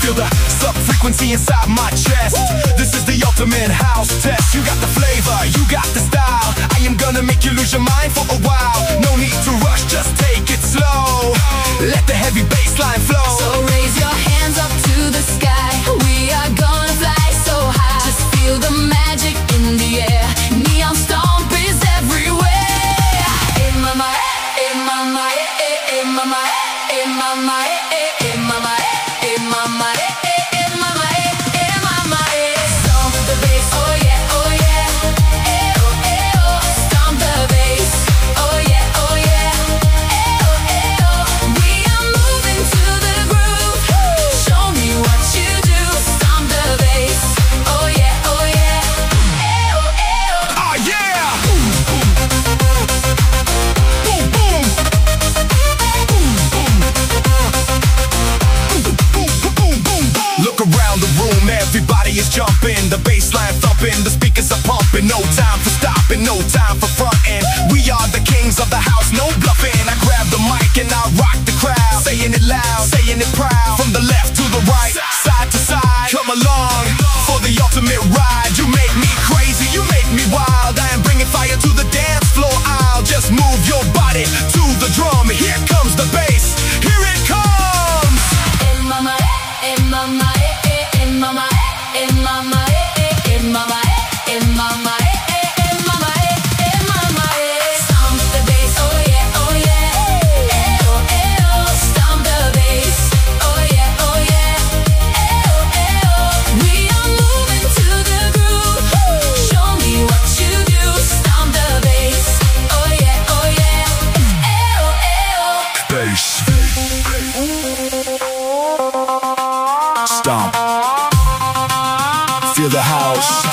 Feel the sub-frequency inside my chest. This is the ultimate house test. You got the flavor, you got the style. I am gonna make you lose your mind for a while. No need to rush, just take it slow. Let the heavy bass line flow. So raise your hands up to the sky. We are gonna fly so high. Just feel the magic in the air. Neon stomp is everywhere. In my mind, in my mind, in my mind, in my mind, in my mind, in my mind, in my mind, in my mind. Stomp the bass, oh yeah, oh yeah. Eh oh, eh oh. Stomp the bass, oh yeah, oh yeah. Eh oh, eh oh. We are moving to the groove. Show me what you do. Stomp the bass, oh yeah, oh yeah. Eh oh, eh oh. Oh yeah! Boom, boom. Boom, boom. Boom, boom. Boom, boom, boom, boom. Look around the room, everybody is jumping. The bass line thumping, the speakers are pumping. No time for stopping, no time for fronting. We are the kings of the house, no bluffing. I grab the mic and I rock the crowd, saying it loud, saying it proud. From the left to the right, side to side. Come along for the ultimate ride. You make me crazy, you make me wild. I am bringing fire to the dance floor. I'll just move your body to the drum. Here comes the bass, here it comes. In my mind, in my mind, in my mind, in my mind, in my mind, in my mind, in my mind, in my mind. Stomp the bass, oh yeah, oh yeah. Eh oh, eh oh. Stomp the bass, oh yeah, oh yeah. Eh oh, eh oh. We are moving to the groove. Show me what you do. Stomp the bass, oh yeah, oh yeah. Eh oh, eh oh. Bass. Stomp. Feel the house.